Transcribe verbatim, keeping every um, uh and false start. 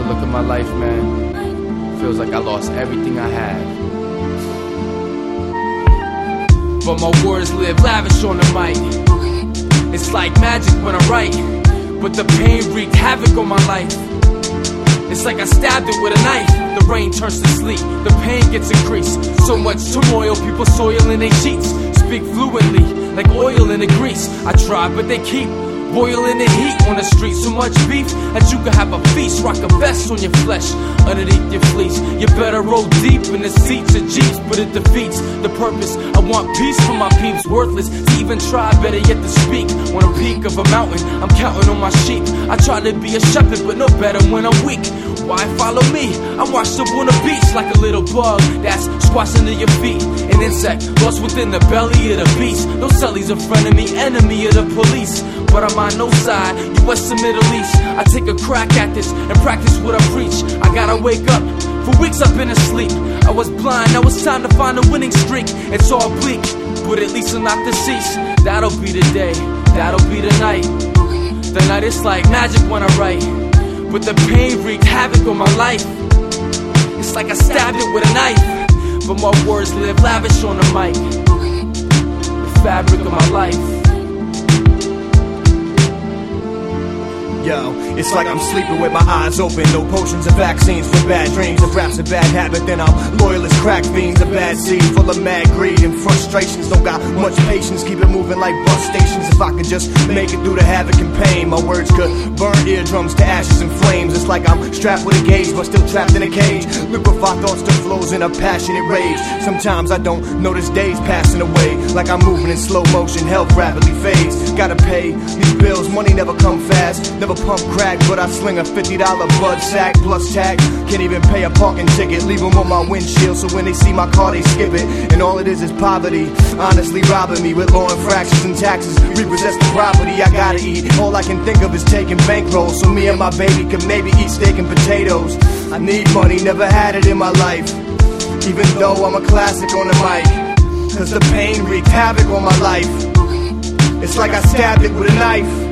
look at my life, man. Feels like I lost everything I had. But my words live lavish on the mic. It's like magic when I write, but the pain wreaked havoc on my life. It's like I stabbed it with a knife. The rain turns to sleet, the pain gets increased. So much turmoil, people soiling their sheets. Speak fluently, like oil in the grease. I try, but they keep boiling the heat on the street. So much beef that you can have a feast. Rock a vest on your flesh, underneath your fleece. You better roll deep in the seats of Jeeps, but it defeats the purpose. I want peace for my peeps. Worthless to even try, better yet to speak. On a peak of a mountain, I'm counting on my sheep. I try to be a shepherd, but no better when I'm weak. Why follow me? I'm washed up on the beach like a little bug that's squashed under your feet. An insect lost within the belly of the beast. No cellies a friend of me, enemy of the police. But I'm on no side, U S and Middle East. I take a crack at this and practice what I preach. I gotta wake up, for weeks I've been asleep. I was blind, now it's time to find a winning streak. It's all bleak, but at least I'm not deceased. That'll be the day, that'll be the night. The night is like magic when I write, but the pain wreaked havoc on my life. It's like I stabbed it with a knife, but my words live lavish on the mic. The fabric of my life. Yo, it's like I'm sleeping with my eyes open. No potions or vaccines for bad dreams. If rap's a bad habit, then I'm loyal as crack fiends. A bad seed full of mad greed and frustrations. Don't got much patience, keep it moving like bus stations. If I could just make it through the havoc and pain, my words could burn eardrums to ashes and flames. It's like I'm strapped with a gauge, but still trapped in a cage. Liquefy thoughts to flows in a passionate rage. Sometimes I don't notice days passing away. Like I'm moving in slow motion, health rapidly fades. Gotta pay these bills, money never come fast. Never pump crack, but I sling a fifty dollar bud sack plus tag. Can't even pay a parking ticket, leave them on my windshield, so when they see my car they skip it. And all it is is poverty, honestly robbing me with law infractions and taxes. Repossess the property, I gotta eat. All I can think of is taking bankrolls, so me and my baby can maybe eat steak and potatoes. I need money, never had it in my life, even though I'm a classic on the mic. Cause the pain wreaked havoc on my life. It's like I stabbed it with a knife.